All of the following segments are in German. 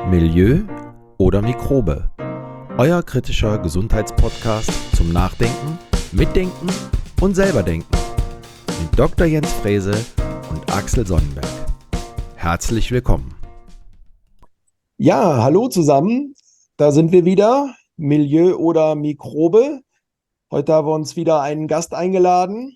Milieu oder Mikrobe? Euer kritischer Gesundheitspodcast zum Nachdenken, Mitdenken und selberdenken mit Dr. Jens Frese und Axel Sonnenberg. Herzlich willkommen. Ja, hallo zusammen. Da sind wir wieder. Milieu oder Mikrobe. Heute haben wir uns wieder einen Gast eingeladen.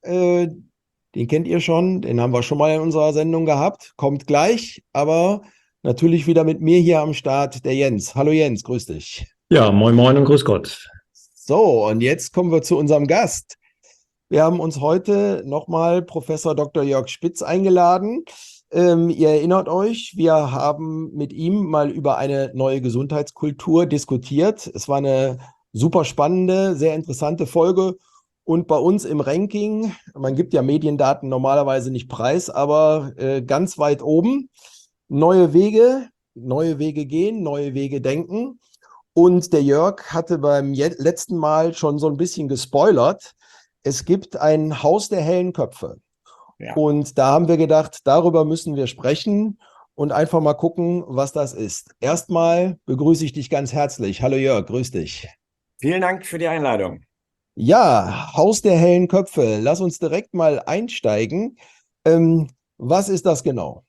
Den kennt ihr schon, den haben wir schon mal in unserer Sendung gehabt. Kommt gleich, aber natürlich wieder mit mir hier am Start, der Jens. Hallo Jens, grüß dich. Ja, moin moin und grüß Gott. So, und jetzt kommen wir zu unserem Gast. Wir haben uns heute nochmal Professor Dr. Jörg Spitz eingeladen. Ihr erinnert euch, wir haben mit ihm mal über eine neue Gesundheitskultur diskutiert. Es war eine super spannende, sehr interessante Folge. Und bei uns im Ranking, man gibt ja Mediendaten normalerweise nicht preis, aber ganz weit oben, neue Wege gehen, neue Wege denken. Und der Jörg hatte beim letzten Mal schon so ein bisschen gespoilert. Es gibt ein Haus der hellen Köpfe. Ja. Und da haben wir gedacht, darüber müssen wir sprechen und einfach mal gucken, was das ist. Erstmal begrüße ich dich ganz herzlich. Hallo Jörg, grüß dich. Vielen Dank für die Einladung. Ja, Haus der hellen Köpfe. Lass uns direkt mal einsteigen. Was ist das genau?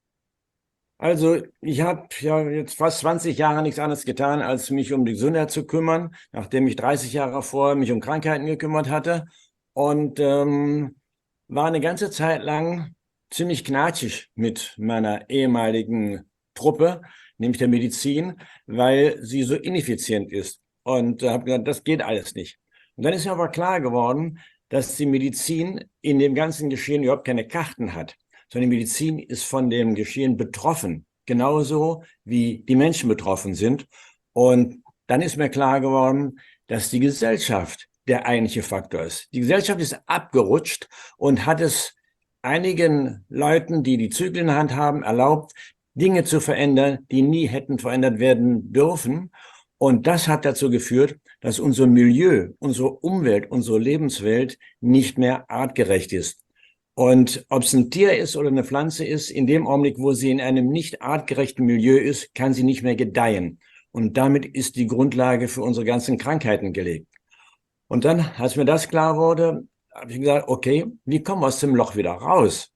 Also ich habe ja jetzt fast 20 Jahre nichts anderes getan, als mich um die Gesundheit zu kümmern, nachdem ich 30 Jahre vorher mich um Krankheiten gekümmert hatte. Und war eine ganze Zeit lang ziemlich knatschig mit meiner ehemaligen Truppe, nämlich der Medizin, weil sie so ineffizient ist. Und habe gesagt, das geht alles nicht. Und dann ist mir aber klar geworden, dass die Medizin in dem ganzen Geschehen überhaupt keine Karten hat, sondern die Medizin ist von dem Geschehen betroffen, genauso wie die Menschen betroffen sind. Und dann ist mir klar geworden, dass die Gesellschaft der eigentliche Faktor ist. Die Gesellschaft ist abgerutscht und hat es einigen Leuten, die die Zügel in der Hand haben, erlaubt, Dinge zu verändern, die nie hätten verändert werden dürfen. Und das hat dazu geführt, dass unser Milieu, unsere Umwelt, unsere Lebenswelt nicht mehr artgerecht ist. Und ob es ein Tier ist oder eine Pflanze ist, in dem Augenblick, wo sie in einem nicht artgerechten Milieu ist, kann sie nicht mehr gedeihen. Und damit ist die Grundlage für unsere ganzen Krankheiten gelegt. Und dann, als mir das klar wurde, habe ich gesagt, okay, wie kommen wir aus dem Loch wieder raus?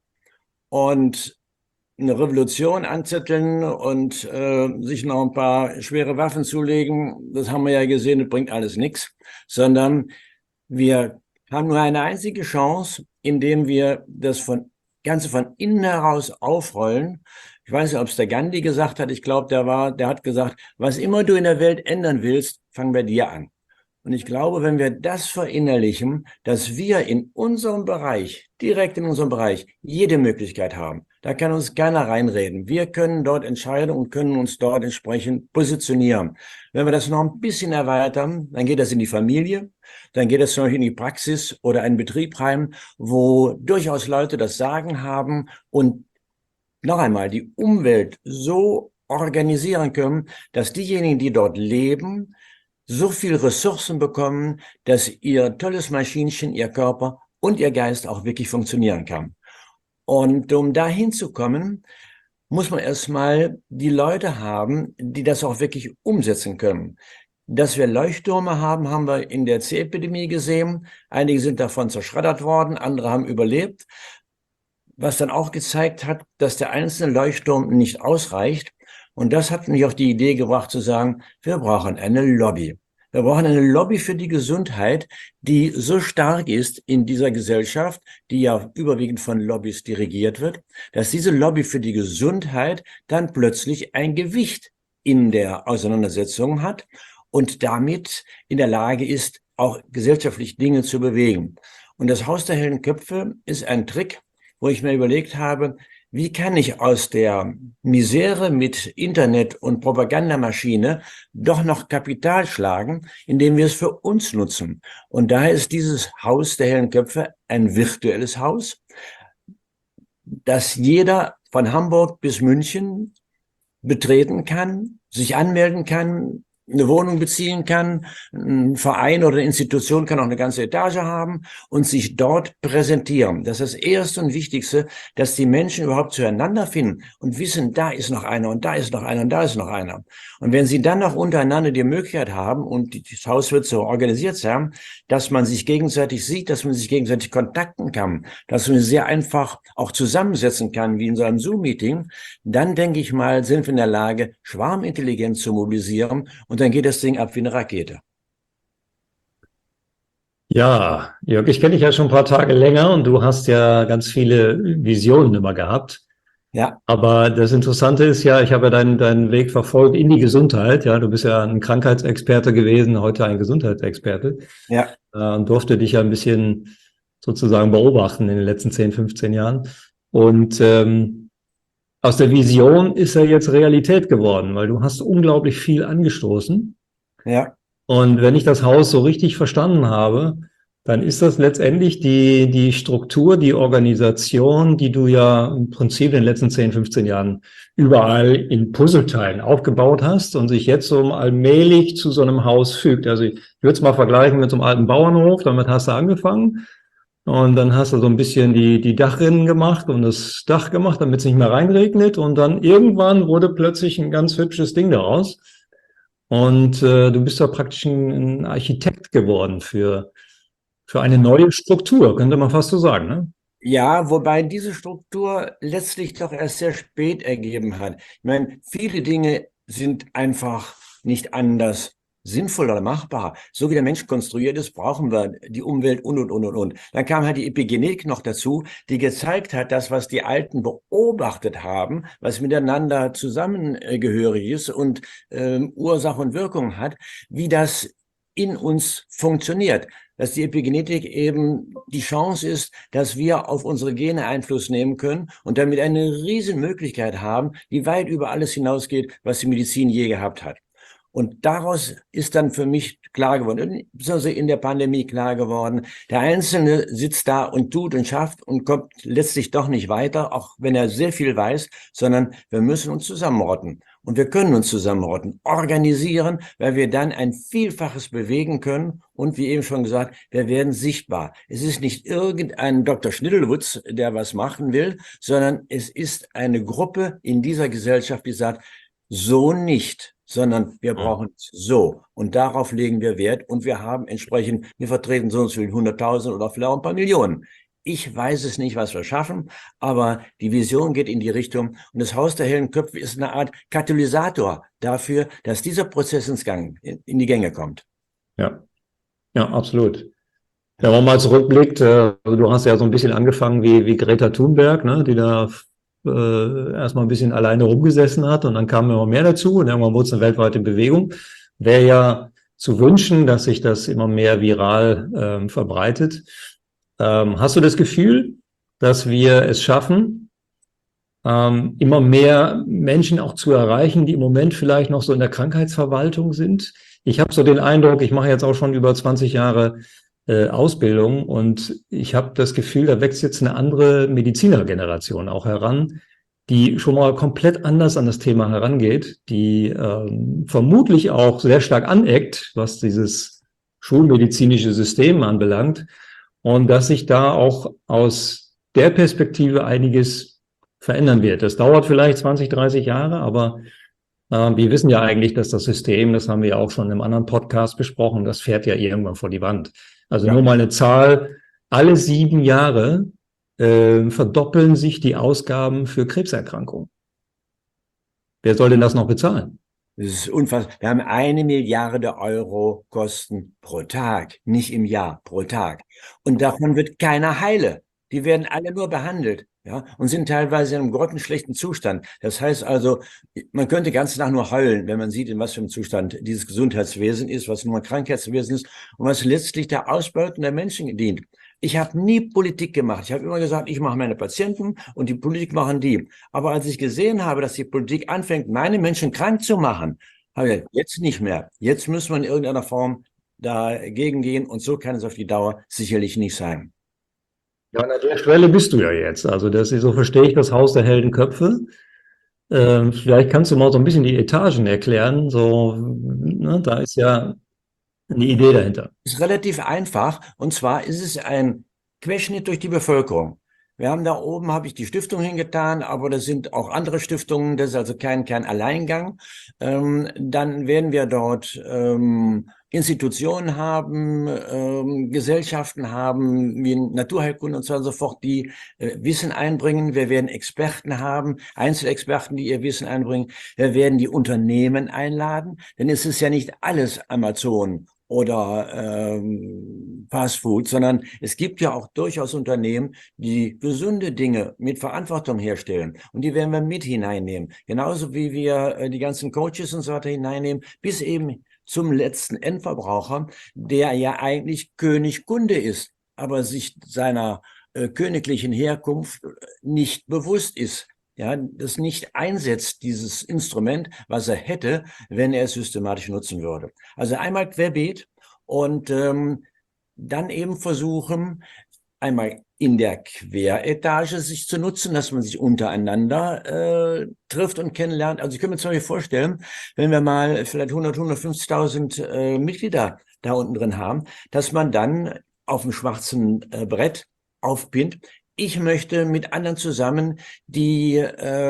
Und eine Revolution anzetteln und sich noch ein paar schwere Waffen zulegen, das haben wir ja gesehen, das bringt alles nichts, sondern wir haben nur eine einzige Chance, indem wir das Ganze von innen heraus aufrollen. Ich weiß nicht, ob es der Gandhi gesagt hat, ich glaube, der hat gesagt, was immer du in der Welt ändern willst, fang bei dir an. Und ich glaube, wenn wir das verinnerlichen, dass wir in unserem Bereich, direkt in unserem Bereich, jede Möglichkeit haben, da kann uns keiner reinreden. Wir können dort entscheiden und können uns dort entsprechend positionieren. Wenn wir das noch ein bisschen erweitern, dann geht das in die Familie, dann geht das noch in die Praxis oder einen Betrieb rein, wo durchaus Leute das Sagen haben und noch einmal die Umwelt so organisieren können, dass diejenigen, die dort leben, so viel Ressourcen bekommen, dass ihr tolles Maschinchen, ihr Körper und ihr Geist auch wirklich funktionieren kann. Und um da hinzukommen, muss man erstmal die Leute haben, die das auch wirklich umsetzen können. Dass wir Leuchttürme haben, haben wir in der C-Epidemie gesehen. Einige sind davon zerschreddert worden, andere haben überlebt. Was dann auch gezeigt hat, dass der einzelne Leuchtturm nicht ausreicht. Und das hat mich auf die Idee gebracht zu sagen, wir brauchen eine Lobby. Wir brauchen eine Lobby für die Gesundheit, die so stark ist in dieser Gesellschaft, die ja überwiegend von Lobbys dirigiert wird, dass diese Lobby für die Gesundheit dann plötzlich ein Gewicht in der Auseinandersetzung hat und damit in der Lage ist, auch gesellschaftlich Dinge zu bewegen. Und das Haus der hellen Köpfe ist ein Trick, wo ich mir überlegt habe, wie kann ich aus der Misere mit Internet und Propagandamaschine doch noch Kapital schlagen, indem wir es für uns nutzen? Und daher ist dieses Haus der hellen Köpfe ein virtuelles Haus, das jeder von Hamburg bis München betreten kann, sich anmelden kann. eine Wohnung beziehen kann. Ein Verein oder eine Institution kann auch eine ganze Etage haben und sich dort präsentieren. Das ist das Erste und Wichtigste, dass die Menschen überhaupt zueinander finden und wissen, da ist noch einer und da ist noch einer und da ist noch einer. Und wenn sie dann noch untereinander die Möglichkeit haben, und das Haus wird so organisiert sein, dass man sich gegenseitig sieht, dass man sich gegenseitig kontakten kann, dass man sehr einfach auch zusammensetzen kann, wie in so einem Zoom-Meeting, dann denke ich mal, sind wir in der Lage, Schwarmintelligenz zu mobilisieren und dann geht das Ding ab wie eine Rakete. Ja, Jörg, ich kenne dich ja schon ein paar Tage länger und du hast ja ganz viele Visionen immer gehabt. Ja. Aber das Interessante ist ja, ich habe ja deinen Weg verfolgt in die Gesundheit. Ja, du bist ja ein Krankheitsexperte gewesen, heute ein Gesundheitsexperte. Ja. Und durfte dich ja ein bisschen sozusagen beobachten in den letzten 10, 15 Jahren. Und aus der Vision ist er jetzt Realität geworden, weil du hast unglaublich viel angestoßen. Ja. Und wenn ich das Haus so richtig verstanden habe, dann ist das letztendlich die Struktur, die Organisation, die du ja im Prinzip in den letzten 10, 15 Jahren überall in Puzzleteilen aufgebaut hast und sich jetzt so allmählich zu so einem Haus fügt. Also ich würde es mal vergleichen mit so einem alten Bauernhof, damit hast du angefangen. Und dann hast du so ein bisschen die Dachrinnen gemacht und das Dach gemacht, damit es nicht mehr reinregnet. Und dann irgendwann wurde plötzlich ein ganz hübsches Ding daraus. Und du bist ja praktisch ein Architekt geworden für eine neue Struktur, könnte man fast so sagen, ne? Ja, wobei diese Struktur letztlich doch erst sehr spät ergeben hat. Ich meine, viele Dinge sind einfach nicht anders sinnvoll oder machbar. So wie der Mensch konstruiert ist, brauchen wir die Umwelt und. Dann kam halt die Epigenetik noch dazu, die gezeigt hat, dass was die Alten beobachtet haben, was miteinander zusammengehörig ist und Ursache und Wirkung hat, wie das in uns funktioniert. Dass die Epigenetik eben die Chance ist, dass wir auf unsere Gene Einfluss nehmen können und damit eine riesen Möglichkeit haben, die weit über alles hinausgeht, was die Medizin je gehabt hat. Und daraus ist dann für mich klar geworden, besonders in der Pandemie klar geworden, der Einzelne sitzt da und tut und schafft und kommt letztlich doch nicht weiter, auch wenn er sehr viel weiß, sondern wir müssen uns zusammenrotten. Und wir können uns zusammenrotten, organisieren, weil wir dann ein Vielfaches bewegen können. Und wie eben schon gesagt, wir werden sichtbar. Es ist nicht irgendein Dr. Schnittelwutz, der was machen will, sondern es ist eine Gruppe in dieser Gesellschaft, die sagt, so nicht, sondern wir brauchen es so. Und darauf legen wir Wert. Und wir haben entsprechend, wir vertreten so und so 100.000 oder vielleicht ein paar Millionen. Ich weiß es nicht, was wir schaffen, aber die Vision geht in die Richtung. Und das Haus der hellen Köpfe ist eine Art Katalysator dafür, dass dieser Prozess in die Gänge kommt. Ja, ja, absolut. Ja, wenn man mal zurückblickt, also du hast ja so ein bisschen angefangen wie Greta Thunberg, ne, die da erstmal ein bisschen alleine rumgesessen hat und dann kam immer mehr dazu und irgendwann wurde es eine weltweite Bewegung. Wäre ja zu wünschen, dass sich das immer mehr viral verbreitet. Hast du das Gefühl, dass wir es schaffen, immer mehr Menschen auch zu erreichen, die im Moment vielleicht noch so in der Krankheitsverwaltung sind? Ich habe so den Eindruck, ich mache jetzt auch schon über 20 Jahre Ausbildung und ich habe das Gefühl, da wächst jetzt eine andere Medizinergeneration auch heran, die schon mal komplett anders an das Thema herangeht, die vermutlich auch sehr stark aneckt, was dieses schulmedizinische System anbelangt und dass sich da auch aus der Perspektive einiges verändern wird. Das dauert vielleicht 20, 30 Jahre, aber wir wissen ja eigentlich, dass das System, das haben wir ja auch schon im anderen Podcast besprochen, das fährt ja irgendwann vor die Wand. Also nur mal eine Zahl, alle 7 Jahre verdoppeln sich die Ausgaben für Krebserkrankungen. Wer soll denn das noch bezahlen? Das ist unfassbar. Wir haben 1 Milliarde Euro Kosten pro Tag, nicht im Jahr, pro Tag. Und davon wird keiner heile. Die werden alle nur behandelt, ja, und sind teilweise in einem grottenschlechten Zustand. Das heißt also, man könnte ganz nach nur heulen, wenn man sieht, in was für einem Zustand dieses Gesundheitswesen ist, was nur ein Krankheitswesen ist und was letztlich der Ausbeutung der Menschen dient. Ich habe nie Politik gemacht. Ich habe immer gesagt, ich mache meine Patienten und die Politik machen die. Aber als ich gesehen habe, dass die Politik anfängt, meine Menschen krank zu machen, habe ich gesagt, jetzt nicht mehr. Jetzt müssen wir in irgendeiner Form dagegen gehen und so kann es auf die Dauer sicherlich nicht sein. Ja, an der Stelle bist du ja jetzt. Also das ist, so verstehe ich das Haus der hellen Köpfe. Vielleicht kannst du mal so ein bisschen die Etagen erklären. So, ne, da ist ja eine Idee dahinter. Ist relativ einfach. Und zwar ist es ein Querschnitt durch die Bevölkerung. Wir haben da oben, habe ich die Stiftung hingetan, aber das sind auch andere Stiftungen. Das ist also kein Alleingang. Dann werden wir dort Institutionen haben, Gesellschaften haben, wie Naturheilkunde und so und so fort, die Wissen einbringen. Wir werden Experten haben, Einzelexperten, die ihr Wissen einbringen. Wir werden die Unternehmen einladen, denn es ist ja nicht alles Amazon oder Fast Food, sondern es gibt ja auch durchaus Unternehmen, die gesunde Dinge mit Verantwortung herstellen. Und die werden wir mit hineinnehmen. Genauso wie wir die ganzen Coaches und so weiter hineinnehmen, bis eben zum letzten Endverbraucher, der ja eigentlich König Kunde ist, aber sich seiner königlichen Herkunft nicht bewusst ist. Ja, das nicht einsetzt, dieses Instrument, was er hätte, wenn er es systematisch nutzen würde. Also einmal querbeet und dann eben versuchen, einmal in der Queretage sich zu nutzen, dass man sich untereinander trifft und kennenlernt. Also ich könnte mir zum Beispiel vorstellen, wenn wir mal vielleicht 150.000 Mitglieder da unten drin haben, dass man dann auf dem schwarzen Brett aufpinnt: Ich möchte mit anderen zusammen die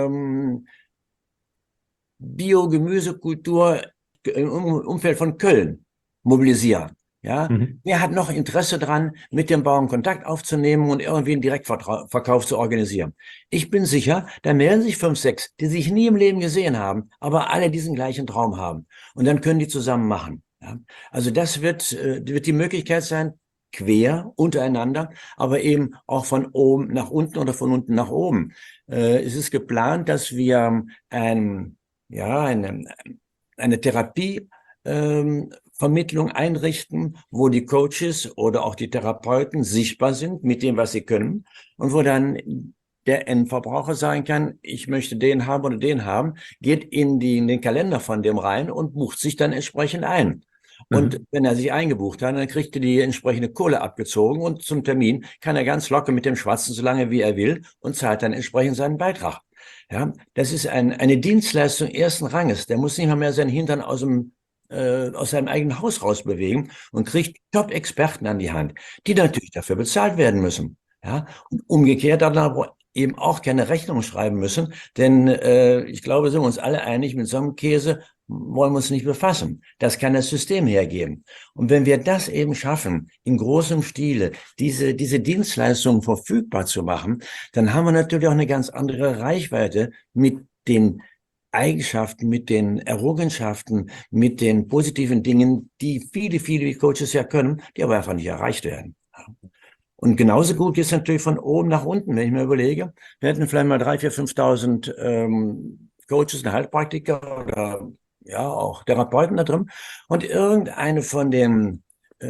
Bio-Gemüsekultur im Umfeld von Köln mobilisieren. Ja, wer hat noch Interesse dran, mit dem Bauern Kontakt aufzunehmen und irgendwie einen Direktverkauf zu organisieren? Ich bin sicher, da melden sich 5, 6, die sich nie im Leben gesehen haben, aber alle diesen gleichen Traum haben. Und dann können die zusammen machen. Ja? Also das wird die Möglichkeit sein, quer untereinander, aber eben auch von oben nach unten oder von unten nach oben. Es ist geplant, dass wir eine Therapie Vermittlung einrichten, wo die Coaches oder auch die Therapeuten sichtbar sind mit dem, was sie können, und wo dann der Endverbraucher sagen kann: Ich möchte den haben oder den haben, geht in den Kalender von dem rein und bucht sich dann entsprechend ein. Und wenn er sich eingebucht hat, dann kriegt er die entsprechende Kohle abgezogen und zum Termin kann er ganz locker mit dem schwatzen, so lange wie er will, und zahlt dann entsprechend seinen Beitrag. Ja, das ist eine Dienstleistung ersten Ranges. Der muss nicht mehr seinen Hintern aus seinem eigenen Haus raus bewegen und kriegt Top-Experten an die Hand, die natürlich dafür bezahlt werden müssen. Ja, und umgekehrt dann aber eben auch keine Rechnung schreiben müssen, denn ich glaube, sind wir uns alle einig, mit so einem Käse wollen wir uns nicht befassen. Das kann das System hergeben. Und wenn wir das eben schaffen, in großem Stile diese Dienstleistungen verfügbar zu machen, dann haben wir natürlich auch eine ganz andere Reichweite mit den Eigenschaften, mit den Errungenschaften, mit den positiven Dingen, die viele Coaches ja können, die aber einfach nicht erreicht werden. Und genauso gut geht es natürlich von oben nach unten, wenn ich mir überlege. Wir hätten vielleicht mal 3.000, 4.000 Coaches, Heilpraktiker oder ja auch Therapeuten da drin. Und irgendeine von den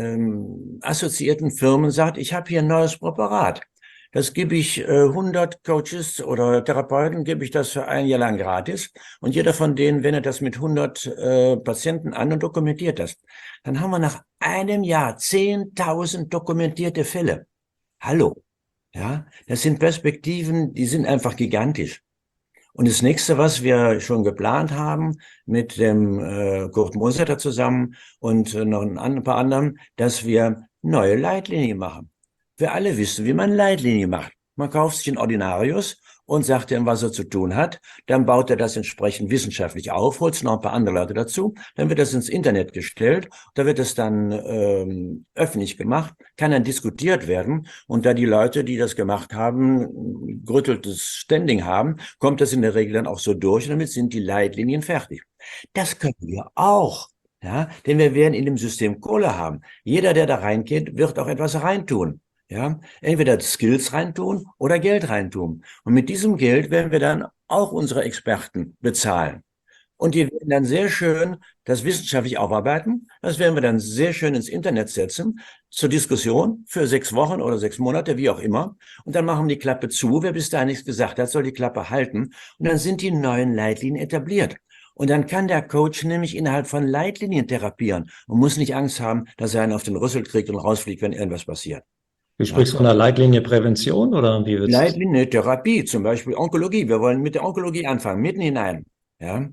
assoziierten Firmen sagt: Ich habe hier ein neues Präparat. Das gebe ich 100 Coaches oder Therapeuten, gebe ich das für ein Jahr lang gratis. Und jeder von denen wendet das mit 100 Patienten an und dokumentiert das. Dann haben wir nach einem Jahr 10.000 dokumentierte Fälle. Hallo. Ja, das sind Perspektiven, die sind einfach gigantisch. Und das nächste, was wir schon geplant haben mit dem Kurt Mosetter zusammen und noch ein paar anderen, dass wir neue Leitlinien machen. Wir alle wissen, wie man Leitlinie macht. Man kauft sich einen Ordinarius und sagt ihm, was er zu tun hat. Dann baut er das entsprechend wissenschaftlich auf, holt noch ein paar andere Leute dazu. Dann wird das ins Internet gestellt. Da wird es dann öffentlich gemacht, kann dann diskutiert werden. Und da die Leute, die das gemacht haben, gerütteltes Standing haben, kommt das in der Regel dann auch so durch. Und damit sind die Leitlinien fertig. Das können wir auch. Ja, denn wir werden in dem System Kohle haben. Jeder, der da reingeht, wird auch etwas reintun. Ja, entweder Skills reintun oder Geld reintun. Und mit diesem Geld werden wir dann auch unsere Experten bezahlen. Und die werden dann sehr schön das wissenschaftlich aufarbeiten. Das werden wir dann sehr schön ins Internet setzen, zur Diskussion für 6 Wochen oder 6 Monate, wie auch immer. Und dann machen wir die Klappe zu. Wer bis dahin nichts gesagt hat, soll die Klappe halten. Und dann sind die neuen Leitlinien etabliert. Und dann kann der Coach nämlich innerhalb von Leitlinien therapieren und muss nicht Angst haben, dass er einen auf den Rüssel kriegt und rausfliegt, wenn irgendwas passiert. Du sprichst von der Leitlinie Prävention oder wie Leitlinie Therapie, zum Beispiel Onkologie. Wir wollen mit der Onkologie anfangen, mitten hinein. Ja.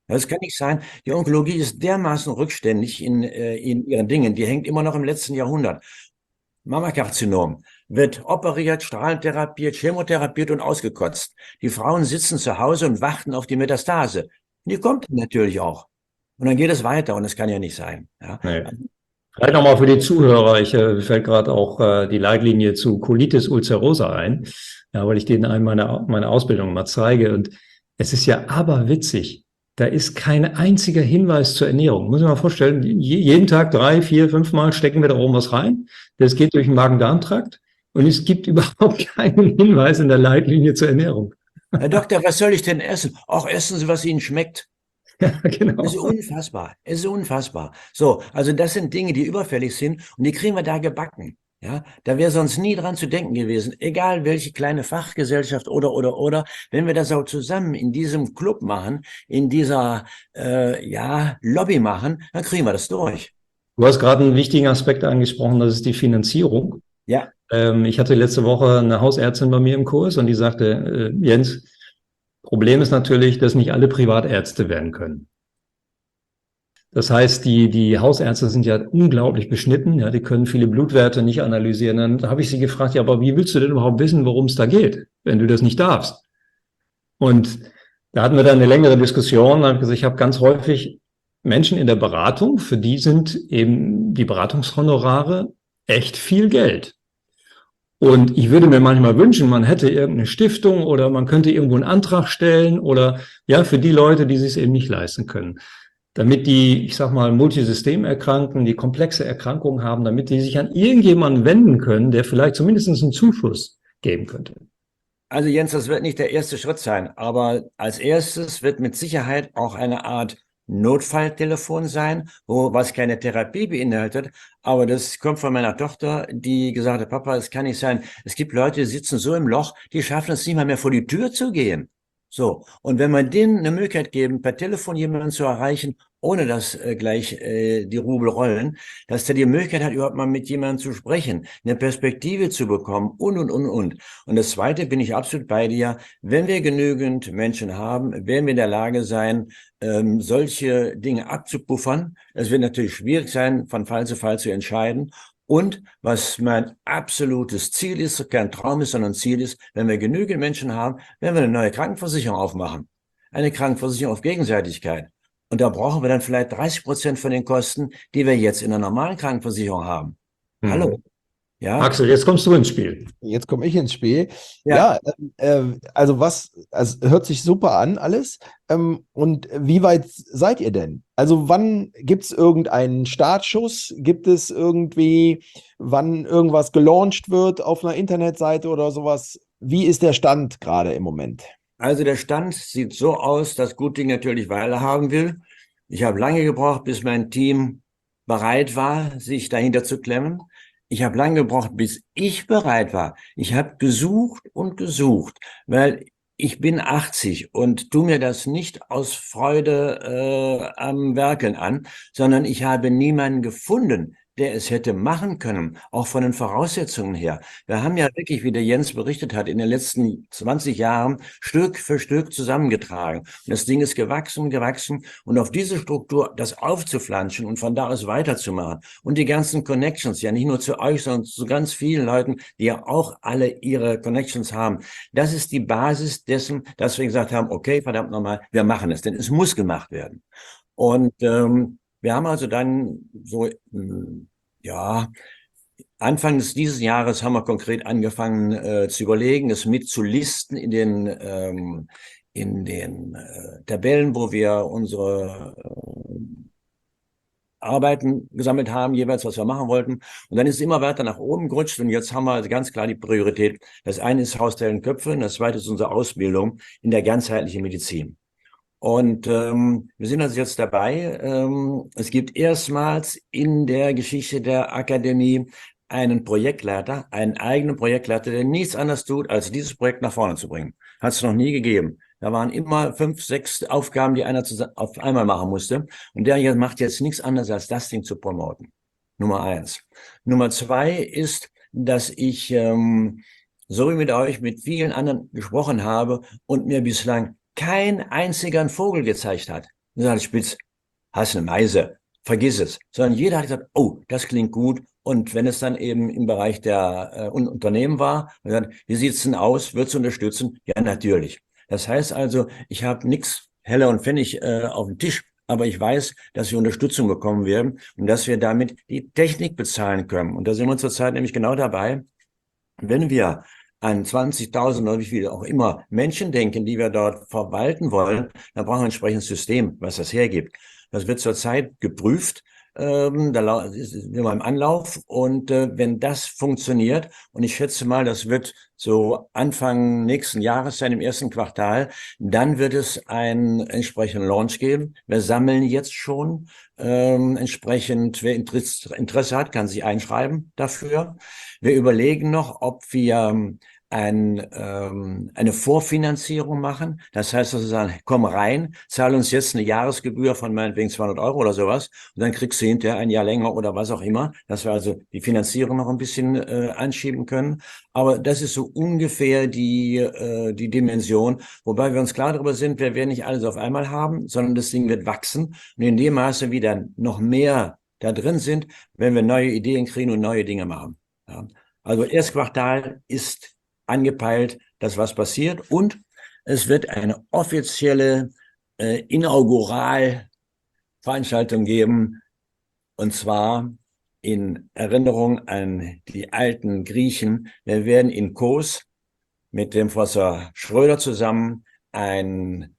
Das kann nicht sein. Die Onkologie ist dermaßen rückständig in ihren Dingen. Die hängt immer noch im letzten Jahrhundert. Mammakarzinom wird operiert, strahlentherapiert, chemotherapiert und ausgekotzt. Die Frauen sitzen zu Hause und warten auf die Metastase. Die kommt natürlich auch. Und dann geht es weiter und das kann ja nicht sein. Ja. Nee. Vielleicht nochmal für die Zuhörer, fällt gerade auch die Leitlinie zu Colitis ulcerosa ein, ja, weil ich denen meine Ausbildung mal zeige. Und es ist ja aberwitzig. Da ist kein einziger Hinweis zur Ernährung. Muss ich mal vorstellen, jeden Tag 3, 4, 5 Mal stecken wir da oben was rein. Das geht durch den Magen-Darm-Trakt und es gibt überhaupt keinen Hinweis in der Leitlinie zur Ernährung. Herr Doktor, was soll ich denn essen? Auch essen Sie, was Ihnen schmeckt. Ja, genau. Es ist unfassbar. Es ist unfassbar. So, also das sind Dinge, die überfällig sind und die kriegen wir da gebacken. Ja, da wäre sonst nie dran zu denken gewesen, egal welche kleine Fachgesellschaft oder, wenn wir das auch zusammen in diesem Club machen, in dieser Lobby machen, dann kriegen wir das durch. Du hast gerade einen wichtigen Aspekt angesprochen, das ist die Finanzierung. Ja. Ich hatte letzte Woche eine Hausärztin bei mir im Kurs und die sagte, Jens, Problem ist natürlich, dass nicht alle Privatärzte werden können. Das heißt, die Hausärzte sind ja unglaublich beschnitten, ja, die können viele Blutwerte nicht analysieren. Dann habe ich sie gefragt, ja, aber wie willst du denn überhaupt wissen, worum es da geht, wenn du das nicht darfst? Und da hatten wir dann eine längere Diskussion. Da habe ich gesagt, ich habe ganz häufig Menschen in der Beratung, für die sind eben die Beratungshonorare echt viel Geld. Und ich würde mir manchmal wünschen, man hätte irgendeine Stiftung oder man könnte irgendwo einen Antrag stellen oder ja, für die Leute, die sich es eben nicht leisten können. Damit die, ich sag mal, Multisystemerkrankten, die komplexe Erkrankungen haben, damit die sich an irgendjemanden wenden können, der vielleicht zumindest einen Zuschuss geben könnte. Also Jens, das wird nicht der erste Schritt sein, aber als erstes wird mit Sicherheit auch eine Art Notfalltelefon sein, was keine Therapie beinhaltet, aber das kommt von meiner Tochter, die gesagt hat, Papa, es kann nicht sein, es gibt Leute, die sitzen so im Loch, die schaffen es nicht mal mehr vor die Tür zu gehen. So, und wenn man denen eine Möglichkeit geben, per Telefon jemanden zu erreichen, ohne dass gleich die Rubel rollen, dass der die Möglichkeit hat, überhaupt mal mit jemandem zu sprechen, eine Perspektive zu bekommen und. Und das Zweite, bin ich absolut bei dir, wenn wir genügend Menschen haben, werden wir in der Lage sein, solche Dinge abzupuffern. Es wird natürlich schwierig sein, von Fall zu Fall zu entscheiden. Und was mein absolutes Ziel ist, kein Traum ist, sondern Ziel ist, wenn wir genügend Menschen haben, werden wir eine neue Krankenversicherung aufmachen. Eine Krankenversicherung auf Gegenseitigkeit. Und da brauchen wir dann vielleicht 30% von den Kosten, die wir jetzt in der normalen Krankenversicherung haben. Hallo. Ja. Axel, jetzt kommst du ins Spiel. Jetzt komme ich ins Spiel. Ja, also hört sich super an alles. Und wie weit seid ihr denn? Also wann gibt es irgendeinen Startschuss? Gibt es irgendwie, wann irgendwas gelauncht wird auf einer Internetseite oder sowas? Wie ist der Stand gerade im Moment? Also der Stand sieht so aus, dass Gutding natürlich Weile haben will. Ich habe lange gebraucht, bis mein Team bereit war, sich dahinter zu klemmen. Ich habe lange gebraucht, bis ich bereit war. Ich habe gesucht und gesucht, weil ich bin 80 und tu mir das nicht aus Freude am Werkeln an, sondern ich habe niemanden gefunden, der es hätte machen können, auch von den Voraussetzungen her. Wir haben ja wirklich, wie der Jens berichtet hat, in den letzten 20 Jahren Stück für Stück zusammengetragen. Und das Ding ist gewachsen und auf diese Struktur das aufzuflanschen und von da aus weiterzumachen. Und die ganzen Connections, ja nicht nur zu euch, sondern zu ganz vielen Leuten, die ja auch alle ihre Connections haben. Das ist die Basis dessen, dass wir gesagt haben, okay, verdammt nochmal, wir machen es, denn es muss gemacht werden. Und wir haben also dann so, Anfang dieses Jahres haben wir konkret angefangen zu überlegen, es mitzulisten in den Tabellen, wo wir unsere Arbeiten gesammelt haben, jeweils, was wir machen wollten. Und dann ist es immer weiter nach oben gerutscht und jetzt haben wir ganz klar die Priorität. Das eine ist Haus der Köpfe und das zweite ist unsere Ausbildung in der ganzheitlichen Medizin. Und wir sind also jetzt dabei, es gibt erstmals in der Geschichte der Akademie einen Projektleiter, einen eigenen Projektleiter, der nichts anderes tut, als dieses Projekt nach vorne zu bringen. Hat es noch nie gegeben. Da waren immer 5, 6 Aufgaben, die einer auf einmal machen musste. Und der hier macht jetzt nichts anderes, als das Ding zu promoten. Nummer 1. Nummer 2 ist, dass ich, so wie mit euch, mit vielen anderen gesprochen habe und mir bislang kein einziger einen Vogel gezeigt hat. Und dann hat Spitz, hast eine Meise, vergiss es. Sondern jeder hat gesagt, oh, das klingt gut. Und wenn es dann eben im Bereich der Unternehmen war, dann, wie sieht's denn aus? Wird's unterstützen? Ja, natürlich. Das heißt also, ich habe nichts Heller und Pfennig auf dem Tisch, aber ich weiß, dass wir Unterstützung bekommen werden und dass wir damit die Technik bezahlen können. Und da sind wir zurzeit nämlich genau dabei, wenn wir an 20.000 oder wie viele auch immer Menschen denken, die wir dort verwalten wollen, dann brauchen wir ein entsprechendes System, was das hergibt. Das wird zurzeit geprüft. Da sind wir im Anlauf und wenn das funktioniert, und ich schätze mal, das wird so Anfang nächsten Jahres sein, im ersten Quartal, dann wird es einen entsprechenden Launch geben. Wir sammeln jetzt schon entsprechend, wer Interesse hat, kann sich einschreiben dafür. Wir überlegen noch, ob wir eine Vorfinanzierung machen. Das heißt, dass wir sagen, komm rein, zahl uns jetzt eine Jahresgebühr von meinetwegen 200 Euro oder sowas und dann kriegst du hinterher ein Jahr länger oder was auch immer, dass wir also die Finanzierung noch ein bisschen anschieben können. Aber das ist so ungefähr die Dimension, wobei wir uns klar darüber sind, wir werden nicht alles auf einmal haben, sondern das Ding wird wachsen und in dem Maße, wie dann noch mehr da drin sind, werden wir neue Ideen kriegen und neue Dinge machen. Ja. Also erstes Quartal ist angepeilt, dass was passiert und es wird eine offizielle Inauguralveranstaltung geben und zwar in Erinnerung an die alten Griechen. Wir werden in Kos mit dem Professor Schröder zusammen einen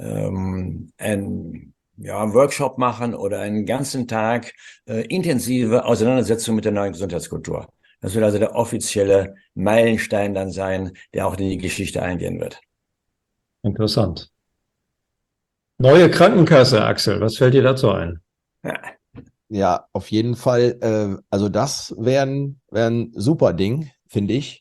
Workshop machen oder einen ganzen Tag intensive Auseinandersetzung mit der neuen Gesundheitskultur. Das wird also der offizielle Meilenstein dann sein, der auch in die Geschichte eingehen wird. Interessant. Neue Krankenkasse, Axel, was fällt dir dazu ein? Ja, auf jeden Fall. Also das wäre ein super Ding, finde ich.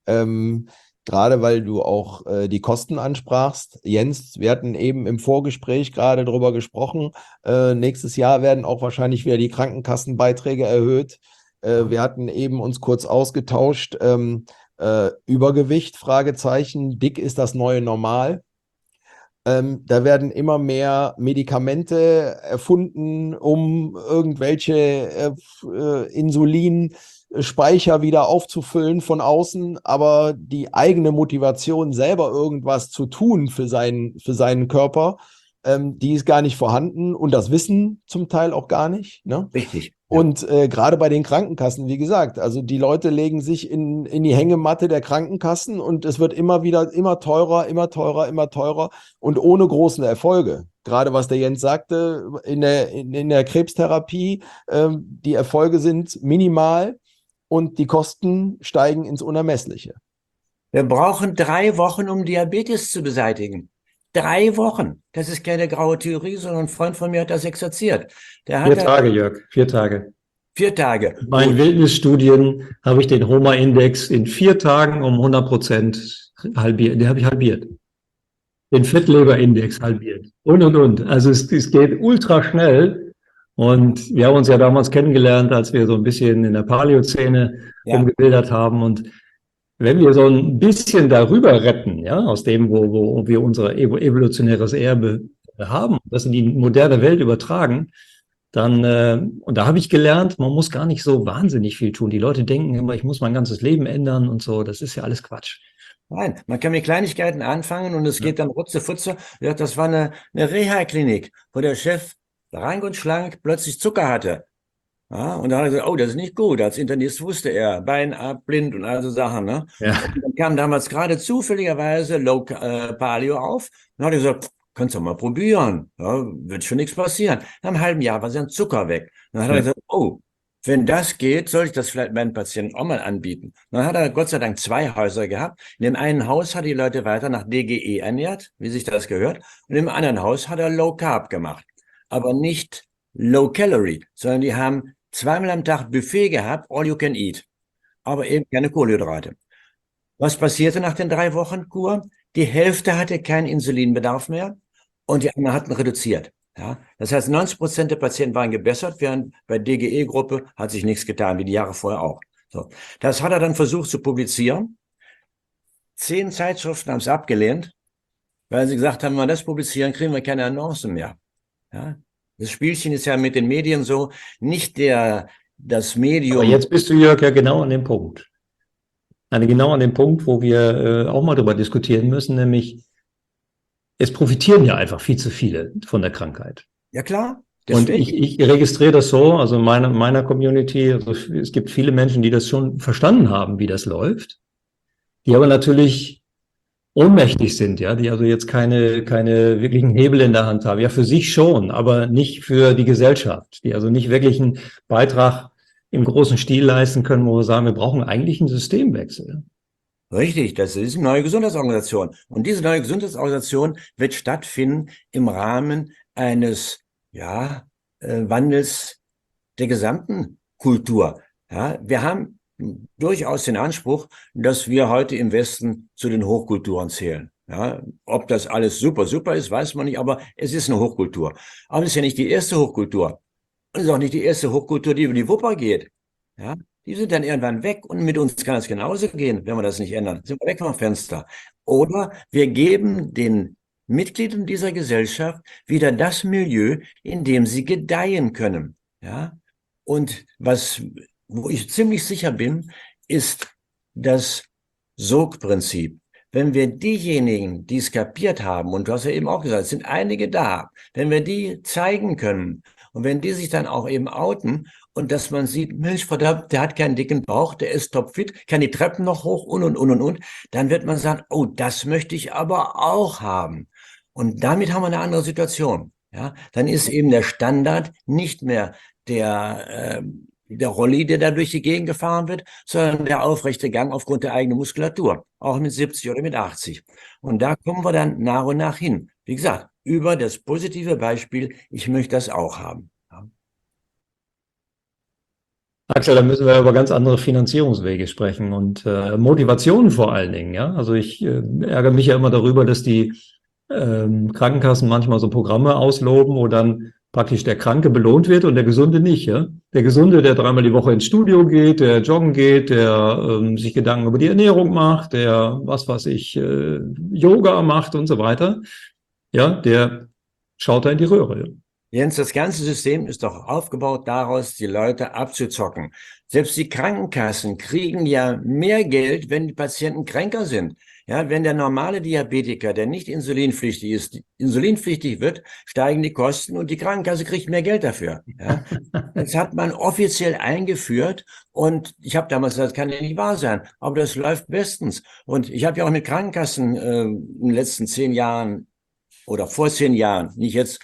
Gerade weil du auch die Kosten ansprachst. Jens, wir hatten eben im Vorgespräch gerade drüber gesprochen. Nächstes Jahr werden auch wahrscheinlich wieder die Krankenkassenbeiträge erhöht. Wir hatten eben uns kurz ausgetauscht. Übergewicht, Fragezeichen, dick ist das neue Normal. Da werden immer mehr Medikamente erfunden, um irgendwelche Insulinspeicher wieder aufzufüllen von außen, aber die eigene Motivation, selber irgendwas zu tun für seinen Körper, die ist gar nicht vorhanden und das Wissen zum Teil auch gar nicht. Ne? Richtig. Und gerade bei den Krankenkassen, wie gesagt, also die Leute legen sich in die Hängematte der Krankenkassen und es wird immer teurer, immer teurer, immer teurer und ohne großen Erfolge. Gerade was der Jens sagte, in der Krebstherapie, die Erfolge sind minimal und die Kosten steigen ins Unermessliche. Wir brauchen 3 Wochen, um Diabetes zu beseitigen. 3 Wochen. Das ist keine graue Theorie, sondern ein Freund von mir hat das exerziert. 4 Tage, Jörg, 4 Tage. 4 Tage. In meinen Wildnisstudien habe ich den HOMA-Index in 4 Tagen um 100% halbiert. Den habe ich halbiert. Den Fettleber-Index halbiert. Und. Also es geht ultra schnell. Und wir haben uns ja damals kennengelernt, als wir so ein bisschen in der Paläozäne rumgebildet haben. Und wenn wir so ein bisschen darüber retten, ja, aus dem, wo wir unser evolutionäres Erbe haben, das in die moderne Welt übertragen, dann, und da habe ich gelernt, man muss gar nicht so wahnsinnig viel tun. Die Leute denken immer, ich muss mein ganzes Leben ändern und so. Das ist ja alles Quatsch. Nein, man kann mit Kleinigkeiten anfangen und es geht dann rutzefutze. Ja, das war eine Reha-Klinik, wo der Chef rank und schlank plötzlich Zucker hatte. Ja, und dann hat er gesagt, oh, das ist nicht gut. Als Internist wusste er, Bein ab, blind und all so Sachen. Ne? Ja. Und dann kam damals gerade zufälligerweise Low Paleo auf. Und dann hat er gesagt, kannst du mal probieren. Ja, wird schon nichts passieren. Nach einem halben Jahr war sein Zucker weg. Und dann hat er gesagt, oh, wenn das geht, soll ich das vielleicht meinen Patienten auch mal anbieten. Und dann hat er Gott sei Dank 2 Häuser gehabt. In dem einen Haus hat er die Leute weiter nach DGE ernährt, wie sich das gehört. Und im anderen Haus hat er Low Carb gemacht. Aber nicht Low Calorie, sondern die haben 2-mal am Tag Buffet gehabt, all you can eat. Aber eben keine Kohlenhydrate. Was passierte nach den 3 Wochen Kur? Die Hälfte hatte keinen Insulinbedarf mehr und die anderen hatten reduziert. Ja? Das heißt, 90% der Patienten waren gebessert, während bei DGE-Gruppe hat sich nichts getan, wie die Jahre vorher auch. So. Das hat er dann versucht zu publizieren. 10 Zeitschriften haben es abgelehnt, weil sie gesagt haben, wenn wir das publizieren, kriegen wir keine Annoncen mehr. Ja? Das Spielchen ist ja mit den Medien so, nicht das Medium. Aber jetzt bist du, Jörg, ja genau an dem Punkt. Genau an dem Punkt, wo wir auch mal darüber diskutieren müssen, nämlich es profitieren ja einfach viel zu viele von der Krankheit. Ja klar. Und Deswegen. ich registriere das so, also in meiner Community, also es gibt viele Menschen, die das schon verstanden haben, wie das läuft, die aber natürlich ohnmächtig sind, ja, die also jetzt keine wirklichen Hebel in der Hand haben. Ja, für sich schon, aber nicht für die Gesellschaft, die also nicht wirklich einen Beitrag im großen Stil leisten können, wo wir sagen, wir brauchen eigentlich einen Systemwechsel. Richtig, das ist eine neue Gesundheitsorganisation. Und diese neue Gesundheitsorganisation wird stattfinden im Rahmen eines Wandels der gesamten Kultur. Ja, wir haben durchaus den Anspruch, dass wir heute im Westen zu den Hochkulturen zählen. Ja, ob das alles super ist, weiß man nicht, aber es ist eine Hochkultur. Aber es ist ja nicht die erste Hochkultur. Und es ist auch nicht die erste Hochkultur, die über die Wupper geht. Ja, die sind dann irgendwann weg und mit uns kann es genauso gehen, wenn wir das nicht ändern. Sind wir weg vom Fenster. Oder wir geben den Mitgliedern dieser Gesellschaft wieder das Milieu, in dem sie gedeihen können. Ja, und wo ich ziemlich sicher bin, ist das Sogprinzip. Wenn wir diejenigen, die es kapiert haben, und du hast ja eben auch gesagt, es sind einige da, wenn wir die zeigen können und wenn die sich dann auch eben outen und dass man sieht, Mensch, verdammt, der hat keinen dicken Bauch, der ist topfit, kann die Treppen noch hoch und, dann wird man sagen, oh, das möchte ich aber auch haben. Und damit haben wir eine andere Situation. Ja, dann ist eben der Standard nicht mehr der Rolli, der da durch die Gegend gefahren wird, sondern der aufrechte Gang aufgrund der eigenen Muskulatur, auch mit 70 oder mit 80. Und da kommen wir dann nach und nach hin. Wie gesagt, über das positive Beispiel, ich möchte das auch haben. Ja. Axel, da müssen wir über ganz andere Finanzierungswege sprechen und Motivationen vor allen Dingen. Ja, also ich ärgere mich ja immer darüber, dass die Krankenkassen manchmal so Programme ausloben, wo dann praktisch der Kranke belohnt wird und der Gesunde nicht. Ja? Der Gesunde, der 3-mal die Woche ins Studio geht, der joggen geht, der sich Gedanken über die Ernährung macht, der, was weiß ich, Yoga macht und so weiter, ja, der schaut da in die Röhre. Jens, das ganze System ist doch aufgebaut daraus, die Leute abzuzocken. Selbst die Krankenkassen kriegen ja mehr Geld, wenn die Patienten kränker sind. Ja, wenn der normale Diabetiker, der nicht insulinpflichtig ist, insulinpflichtig wird, steigen die Kosten und die Krankenkasse kriegt mehr Geld dafür. Ja. Das hat man offiziell eingeführt und ich habe damals gesagt, das kann ja nicht wahr sein, aber das läuft bestens. Und ich habe ja auch mit Krankenkassen in den letzten 10 Jahren oder vor 10 Jahren, nicht jetzt,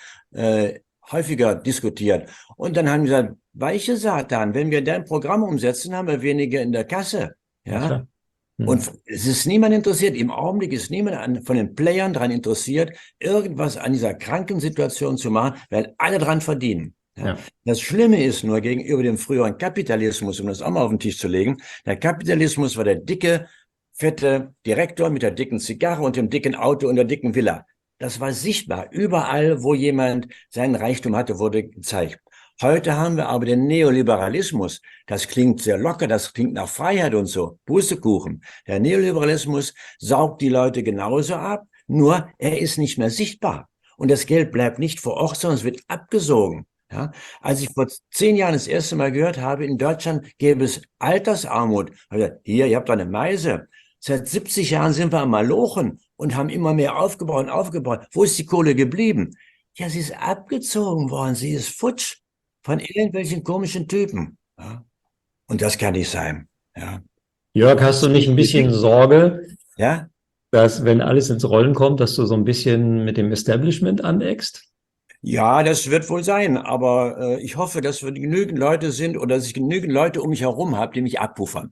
häufiger diskutiert. Und dann haben wir gesagt, weiche Satan, wenn wir dein Programm umsetzen, haben wir weniger in der Kasse. Ja. Und es ist niemand interessiert, im Augenblick ist niemand von den Playern daran interessiert, irgendwas an dieser Krankensituation zu machen, weil alle dran verdienen. Ja. Das Schlimme ist nur gegenüber dem früheren Kapitalismus, um das auch mal auf den Tisch zu legen, der Kapitalismus war der dicke, fette Direktor mit der dicken Zigarre und dem dicken Auto und der dicken Villa. Das war sichtbar. Überall, wo jemand seinen Reichtum hatte, wurde gezeigt. Heute haben wir aber den Neoliberalismus. Das klingt sehr locker, das klingt nach Freiheit und so. Pustekuchen. Der Neoliberalismus saugt die Leute genauso ab, nur er ist nicht mehr sichtbar. Und das Geld bleibt nicht vor Ort, sondern es wird abgesogen. Ja, als ich vor 10 Jahren das erste Mal gehört habe, in Deutschland gäbe es Altersarmut. Also, hier, ihr habt doch eine Meise. Seit 70 Jahren sind wir am Malochen und haben immer mehr aufgebaut. Wo ist die Kohle geblieben? Ja, sie ist abgezogen worden, sie ist futsch von irgendwelchen komischen Typen. Ja. Und das kann nicht sein. Ja. Jörg, hast du nicht ein bisschen Sorge, ja, dass, wenn alles ins Rollen kommt, dass du so ein bisschen mit dem Establishment aneckst? Ja, das wird wohl sein, aber ich hoffe, dass wir genügend Leute sind oder dass ich genügend Leute um mich herum habe, die mich abpuffern.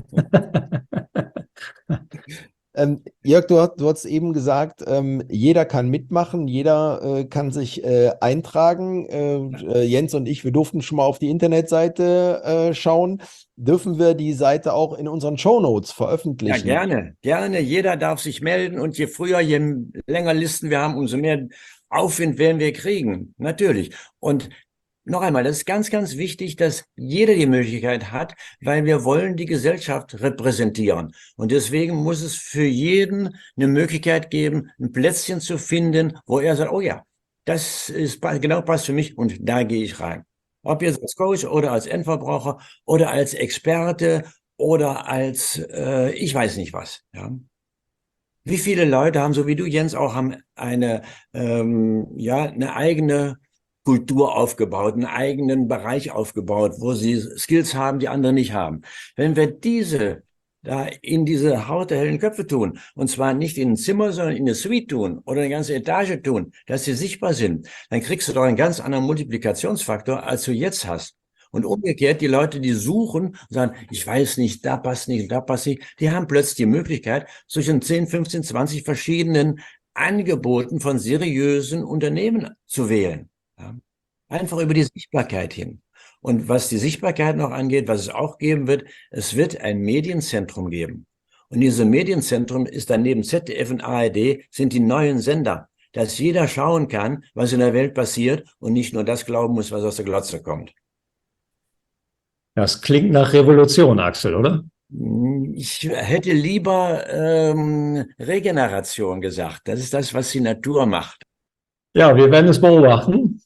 Jörg, du hast eben gesagt, jeder kann mitmachen, jeder kann sich eintragen. Jens und ich, wir durften schon mal auf die Internetseite schauen. Dürfen wir die Seite auch in unseren Shownotes veröffentlichen? Ja, gerne, gerne. Jeder darf sich melden und je früher, je länger Listen wir haben, umso mehr Aufwind werden wir kriegen. Natürlich. Und noch einmal, das ist ganz, ganz wichtig, dass jeder die Möglichkeit hat, weil wir wollen die Gesellschaft repräsentieren. Und deswegen muss es für jeden eine Möglichkeit geben, ein Plätzchen zu finden, wo er sagt, oh ja, das ist genau passt für mich und da gehe ich rein. Ob jetzt als Coach oder als Endverbraucher oder als Experte oder als ich weiß nicht was. Ja. Wie viele Leute haben, so wie du, Jens, auch haben eine eigene Kultur aufgebaut, einen eigenen Bereich aufgebaut, wo sie Skills haben, die andere nicht haben. Wenn wir diese da in diese Haut der hellen Köpfe tun, und zwar nicht in ein Zimmer, sondern in eine Suite tun oder eine ganze Etage tun, dass sie sichtbar sind, dann kriegst du doch einen ganz anderen Multiplikationsfaktor, als du jetzt hast. Und umgekehrt, die Leute, die suchen und sagen, ich weiß nicht, da passt nicht, da passt nicht, die haben plötzlich die Möglichkeit, zwischen 10, 15, 20 verschiedenen Angeboten von seriösen Unternehmen zu wählen. Ja. Einfach über die Sichtbarkeit hin. Und was die Sichtbarkeit noch angeht, was es auch geben wird, es wird ein Medienzentrum geben. Und dieses Medienzentrum ist dann neben ZDF und ARD sind die neuen Sender, dass jeder schauen kann, was in der Welt passiert und nicht nur das glauben muss, was aus der Glotze kommt. Das klingt nach Revolution, Axel, oder? Ich hätte lieber Regeneration gesagt. Das ist das, was die Natur macht. Ja, wir werden es beobachten.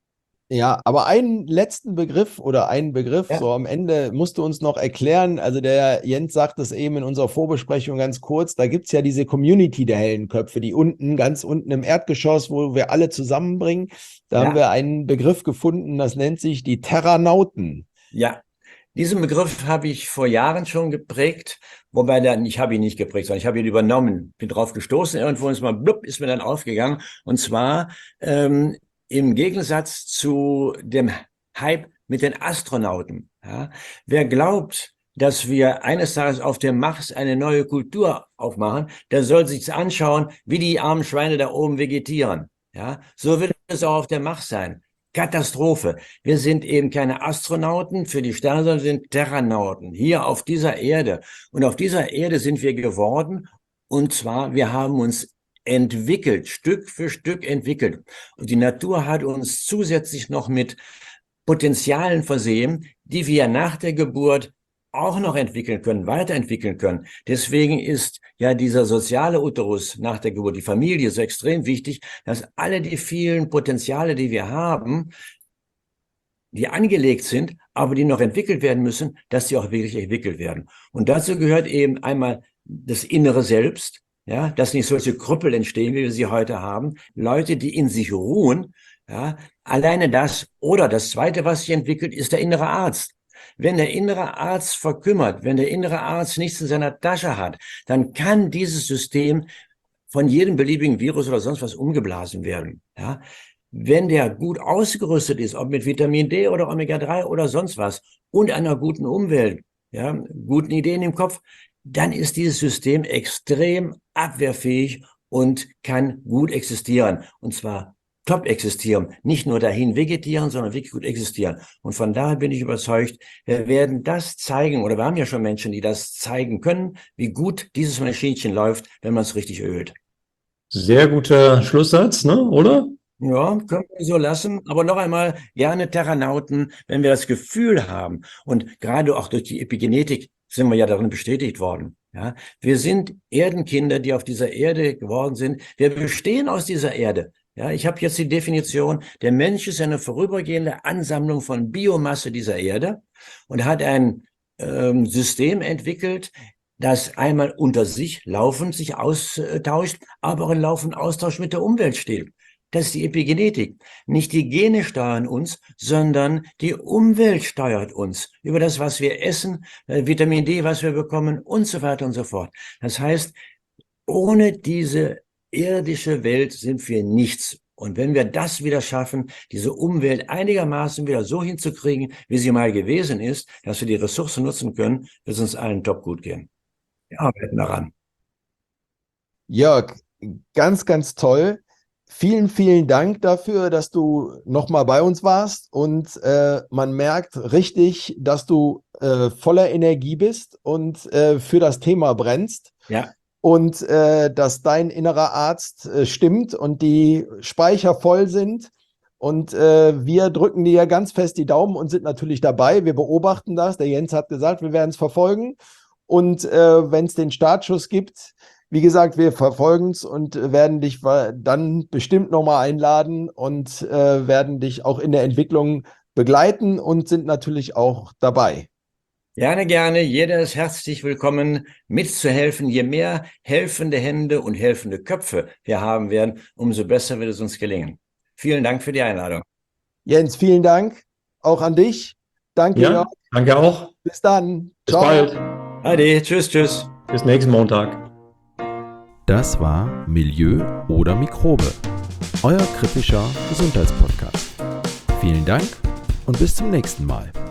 Ja, aber einen letzten Begriff Ja. so am Ende musst du uns noch erklären. Also der Jens sagt es eben in unserer Vorbesprechung ganz kurz, da gibt es ja diese Community der hellen Köpfe, die ganz unten im Erdgeschoss, wo wir alle zusammenbringen. Da haben wir einen Begriff gefunden, das nennt sich die Terranauten. Ja, diesen Begriff habe ich vor Jahren schon geprägt, wobei ich habe ihn nicht geprägt, sondern ich habe ihn übernommen, bin drauf gestoßen, irgendwo ist mal blub, ist mir dann aufgegangen. Und zwar im Gegensatz zu dem Hype mit den Astronauten. Ja. Wer glaubt, dass wir eines Tages auf dem Mars eine neue Kultur aufmachen, der soll sich anschauen, wie die armen Schweine da oben vegetieren. Ja. So wird es auch auf dem Mars sein. Katastrophe. Wir sind eben keine Astronauten für die Sterne, sondern sind Terranauten hier auf dieser Erde. Und auf dieser Erde sind wir geworden. Und zwar, wir haben uns entwickelt, Stück für Stück entwickelt. Und die Natur hat uns zusätzlich noch mit Potenzialen versehen, die wir nach der Geburt auch noch entwickeln können, weiterentwickeln können. Deswegen ist ja dieser soziale Uterus nach der Geburt, die Familie, so extrem wichtig, dass alle die vielen Potenziale, die wir haben, die angelegt sind, aber die noch entwickelt werden müssen, dass sie auch wirklich entwickelt werden. Und dazu gehört eben einmal das innere Selbst, ja, dass nicht solche Krüppel entstehen, wie wir sie heute haben. Leute, die in sich ruhen, ja, alleine das. Oder das Zweite, was sich entwickelt, ist der innere Arzt. Wenn der innere Arzt verkümmert, wenn der innere Arzt nichts in seiner Tasche hat, dann kann dieses System von jedem beliebigen Virus oder sonst was umgeblasen werden. Ja. Wenn der gut ausgerüstet ist, ob mit Vitamin D oder Omega-3 oder sonst was und einer guten Umwelt, ja, guten Ideen im Kopf, dann ist dieses System extrem abwehrfähig und kann gut existieren. Und zwar top existieren. Nicht nur dahin vegetieren, sondern wirklich gut existieren. Und von daher bin ich überzeugt, wir werden das zeigen, oder wir haben ja schon Menschen, die das zeigen können, wie gut dieses Maschinchen läuft, wenn man es richtig ölt. Sehr guter Schlusssatz, ne? Oder? Ja, können wir so lassen. Aber noch einmal, gerne Terranauten, wenn wir das Gefühl haben, und gerade auch durch die Epigenetik sind wir ja darin bestätigt worden. Ja, wir sind Erdenkinder, die auf dieser Erde geworden sind. Wir bestehen aus dieser Erde. Ja, ich habe jetzt die Definition, der Mensch ist eine vorübergehende Ansammlung von Biomasse dieser Erde und hat ein System entwickelt, das einmal unter sich laufend sich austauscht, aber auch in laufenden Austausch mit der Umwelt steht. Das ist die Epigenetik. Nicht die Gene steuern uns, sondern die Umwelt steuert uns über das, was wir essen, Vitamin D, was wir bekommen und so weiter und so fort. Das heißt, ohne diese irdische Welt sind wir nichts. Und wenn wir das wieder schaffen, diese Umwelt einigermaßen wieder so hinzukriegen, wie sie mal gewesen ist, dass wir die Ressourcen nutzen können, wird es uns allen top gut gehen. Wir arbeiten daran. Jörg, ganz, ganz toll. Vielen, vielen Dank dafür, dass du nochmal bei uns warst und man merkt richtig, dass du voller Energie bist und für das Thema brennst. Ja. Und dass dein innerer Arzt stimmt und die Speicher voll sind. Und wir drücken dir ganz fest die Daumen und sind natürlich dabei. Wir beobachten das. Der Jens hat gesagt, wir werden es verfolgen. Und wenn es den Startschuss gibt, Wie gesagt, wir verfolgen es und werden dich dann bestimmt nochmal einladen und werden dich auch in der Entwicklung begleiten und sind natürlich auch dabei. Gerne, gerne. Jeder ist herzlich willkommen, mitzuhelfen. Je mehr helfende Hände und helfende Köpfe wir haben werden, umso besser wird es uns gelingen. Vielen Dank für die Einladung. Jens, vielen Dank auch an dich. Danke, Ja, Jörg. danke auch. Bis dann. Bis Ciao. bald. Ade, tschüss. Bis nächsten Montag. Das war Milieu oder Mikrobe, euer kritischer Gesundheitspodcast. Vielen Dank und bis zum nächsten Mal.